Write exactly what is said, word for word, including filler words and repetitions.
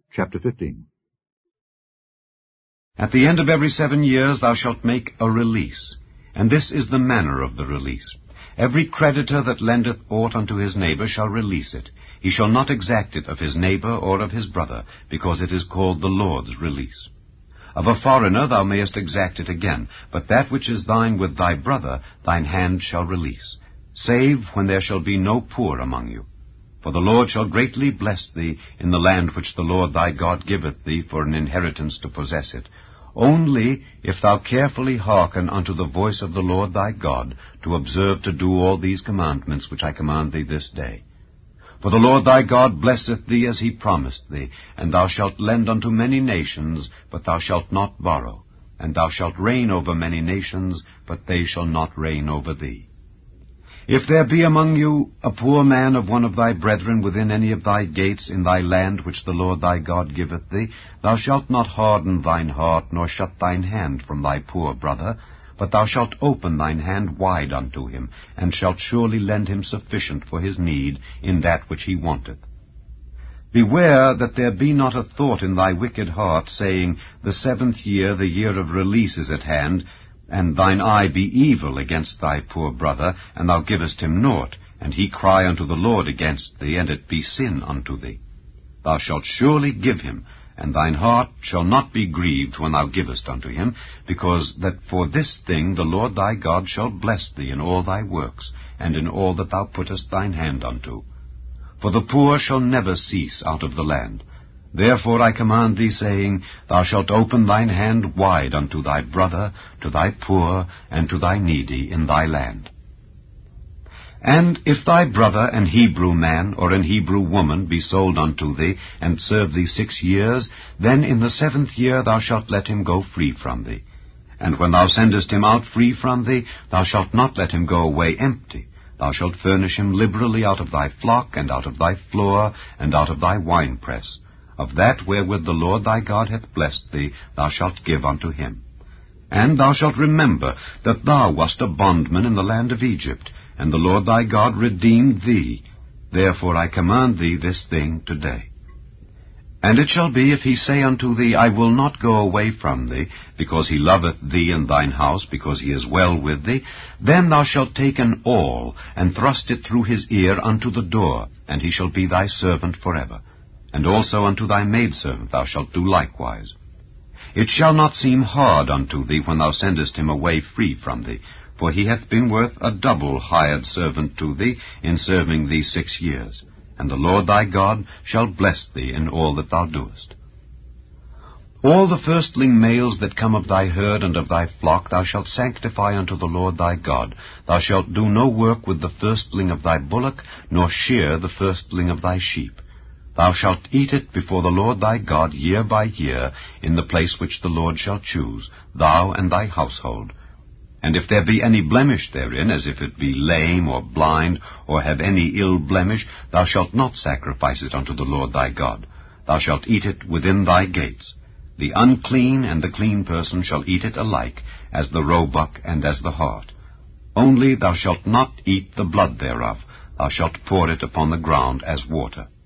Chapter fifteen. At the end of every seven years thou shalt make a release, and this is the manner of the release. Every creditor that lendeth aught unto his neighbor shall release it. He shall not exact it of his neighbor or of his brother, because it is called the Lord's release. Of a foreigner thou mayest exact it again, but that which is thine with thy brother thine hand shall release, save when there shall be no poor among you. For the Lord shall greatly bless thee in the land which the Lord thy God giveth thee for an inheritance to possess it, only if thou carefully hearken unto the voice of the Lord thy God, to observe to do all these commandments which I command thee this day. For the Lord thy God blesseth thee as he promised thee, and thou shalt lend unto many nations, but thou shalt not borrow, and thou shalt reign over many nations, but they shall not reign over thee. If there be among you a poor man of one of thy brethren within any of thy gates in thy land which the Lord thy God giveth thee, thou shalt not harden thine heart, nor shut thine hand from thy poor brother, but thou shalt open thine hand wide unto him, and shalt surely lend him sufficient for his need in that which he wanteth. Beware that there be not a thought in thy wicked heart, saying, The seventh year, the year of release, is at hand, and thine eye be evil against thy poor brother, and thou givest him naught, and he cry unto the Lord against thee, and it be sin unto thee. Thou shalt surely give him, and thine heart shall not be grieved when thou givest unto him, because that for this thing the Lord thy God shall bless thee in all thy works, and in all that thou puttest thine hand unto. For the poor shall never cease out of the land. Therefore I command thee, saying, Thou shalt open thine hand wide unto thy brother, to thy poor, and to thy needy in thy land. And if thy brother, an Hebrew man, or an Hebrew woman, be sold unto thee, and serve thee six years, then in the seventh year thou shalt let him go free from thee. And when thou sendest him out free from thee, thou shalt not let him go away empty. Thou shalt furnish him liberally out of thy flock, and out of thy floor, and out of thy winepress. Of that wherewith the Lord thy God hath blessed thee, thou shalt give unto him. And thou shalt remember that thou wast a bondman in the land of Egypt, and the Lord thy God redeemed thee. Therefore I command thee this thing today. And it shall be, if he say unto thee, I will not go away from thee, because he loveth thee and thine house, because he is well with thee, then thou shalt take an awl, and thrust it through his ear unto the door, and he shall be thy servant forever. And also unto thy maidservant thou shalt do likewise. It shall not seem hard unto thee when thou sendest him away free from thee, for he hath been worth a double hired servant to thee in serving thee six years. And the Lord thy God shall bless thee in all that thou doest. All the firstling males that come of thy herd and of thy flock thou shalt sanctify unto the Lord thy God. Thou shalt do no work with the firstling of thy bullock, nor shear the firstling of thy sheep. Thou shalt eat it before the Lord thy God year by year, in the place which the Lord shall choose, thou and thy household. And if there be any blemish therein, as if it be lame or blind, or have any ill blemish, thou shalt not sacrifice it unto the Lord thy God. Thou shalt eat it within thy gates. The unclean and the clean person shall eat it alike, as the roebuck and as the hart. Only thou shalt not eat the blood thereof. Thou shalt pour it upon the ground as water.